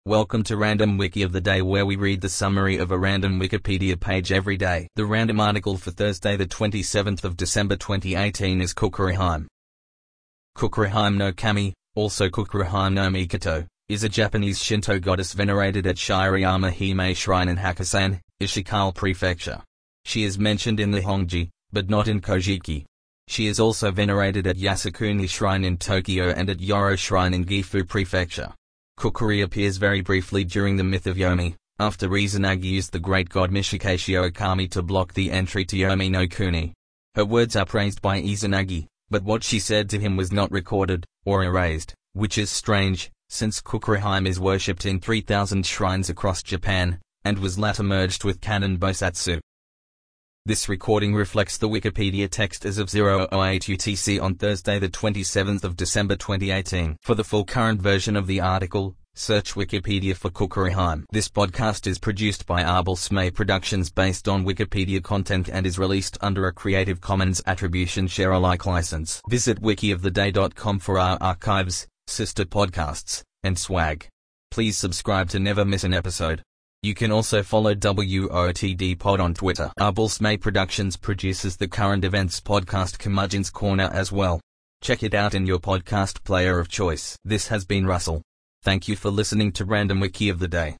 Welcome to Random Wiki of the Day, where we read the summary of a random Wikipedia page every day. The random article for Thursday the 27th of December 2018 is Kukulkan. Kukulkan no Kami, also Kukulkan no Mikoto, is a Japanese Shinto goddess venerated at Shirayama Hime Shrine in Hakusan, Ishikawa Prefecture. She is mentioned in the Hongji, but not in Kojiki. She is also venerated at Yasukuni Shrine in Tokyo and at Yoro Shrine in Gifu Prefecture. Kukuri appears very briefly during the myth of Yomi, after Izanagi used the great god Mishikashi Okami to block the entry to Yomi no Kuni. Her words are praised by Izanagi, but what she said to him was not recorded, or erased, which is strange, since Kukulkan is worshipped in 3,000 shrines across Japan, and was later merged with Kannon Bosatsu. This recording reflects the Wikipedia text as of 0008 UTC on Thursday the 27th of December 2018. For the full current version of the article, search Wikipedia for Kukulkan. This podcast is produced by Arbel Sme Productions based on Wikipedia content and is released under a Creative Commons Attribution Share Alike license. Visit wikioftheday.com for our archives, sister podcasts, and swag. Please subscribe to never miss an episode. You can also follow WOTD Pod on Twitter. Arbel Sme Productions produces the current events podcast Curmudgeon's Corner as well. Check it out in your podcast player of choice. This has been Russell. Thank you for listening to Random Wiki of the Day.